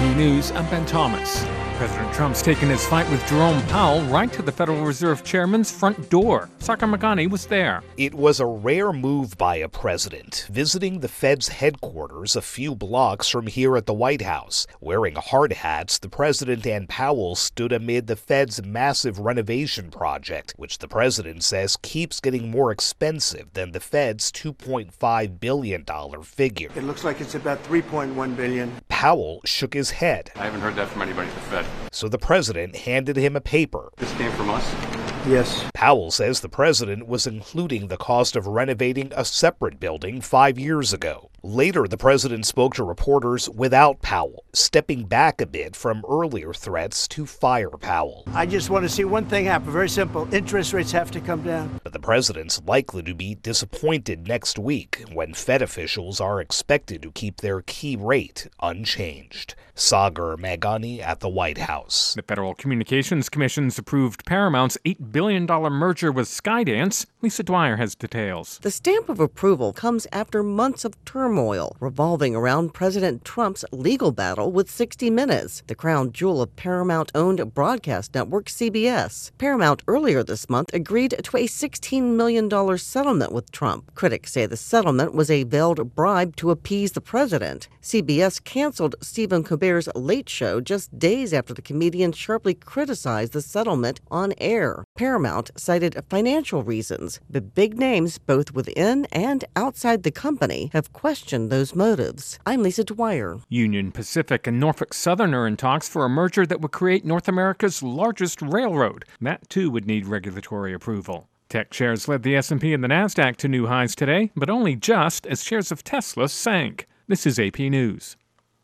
News, I'm Ben Thomas. President Trump's taken his fight with Jerome Powell right to the Federal Reserve Chairman's front door. Sakar Meghani was there. It was a rare move by a president, visiting the Fed's headquarters a few blocks from here at the White House. Wearing hard hats, the president and Powell stood amid the Fed's massive renovation project, which the president says keeps getting more expensive than the Fed's $2.5 billion figure. It looks like it's about $3.1 billion. Powell shook his head. I haven't heard that from anybody at the Fed. So the president handed him a paper. This came from us? Yes. Powell says the president was including the cost of renovating a separate building 5 years ago. Later, the president spoke to reporters without Powell, stepping back a bit from earlier threats to fire Powell. I just want to see one thing happen. Very simple. Interest rates have to come down. But the president's likely to be disappointed next week when Fed officials are expected to keep their key rate unchanged. Sakar Meghani at the White House. The Federal Communications Commission's approved Paramount's $8 billion merger with Skydance. Lisa Dwyer has details. The stamp of approval comes after months of turmoil revolving around President Trump's legal battle with 60 Minutes, the crown jewel of Paramount-owned broadcast network CBS. Paramount earlier this month agreed to a $16 million settlement with Trump. Critics say the settlement was a veiled bribe to appease the president. CBS canceled Stephen Colbert's Late Show just days after the comedian sharply criticized the settlement on air. Paramount cited financial reasons, but big names both within and outside the company have questioned those motives. I'm Lisa Dwyer. Union Pacific and Norfolk Southern are in talks for a merger that would create North America's largest railroad. That, too, would need regulatory approval. Tech shares led the S&P and the Nasdaq to new highs today, but only just as shares of Tesla sank. This is AP News.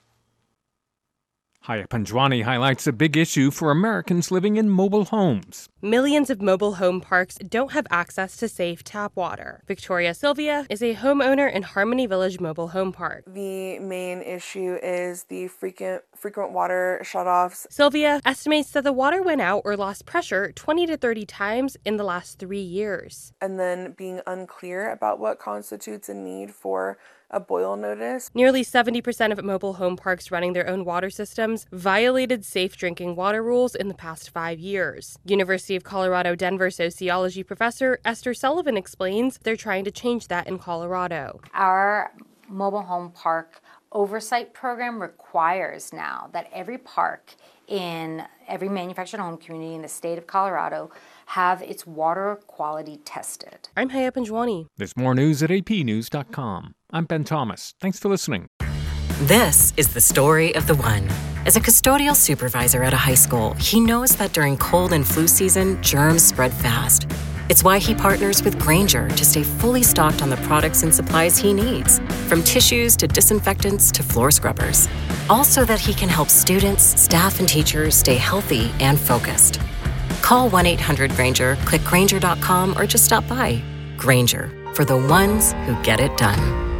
Haya Panjwani highlights a big issue for Americans living in mobile homes. Millions of mobile home parks don't have access to safe tap water. Victoria Sylvia is a homeowner in Harmony Village Mobile Home Park. The main issue is the frequent water shutoffs. Sylvia estimates that the water went out or lost pressure 20 to 30 times in the last 3 years. And then being unclear about what constitutes a need for a boil notice. Nearly 70% of mobile home parks running their own water systems violated safe drinking water rules in the past 5 years. University of Colorado Denver sociology professor Esther Sullivan explains they're trying to change that in Colorado. Our mobile home park oversight program requires now that every park in every manufactured home community in the state of Colorado have its water quality tested. I'm Haya Panjwani. There's more news at apnews.com. I'm Ben Thomas. Thanks for listening. This is the story of the one. As a custodial supervisor at a high school, he knows that during cold and flu season, germs spread fast. It's why he partners with Grainger to stay fully stocked on the products and supplies he needs, from tissues to disinfectants to floor scrubbers. All so that he can help students, staff, and teachers stay healthy and focused. Call 1-800-GRAINGER, click Grainger.com, or just stop by. Grainger, for the ones who get it done.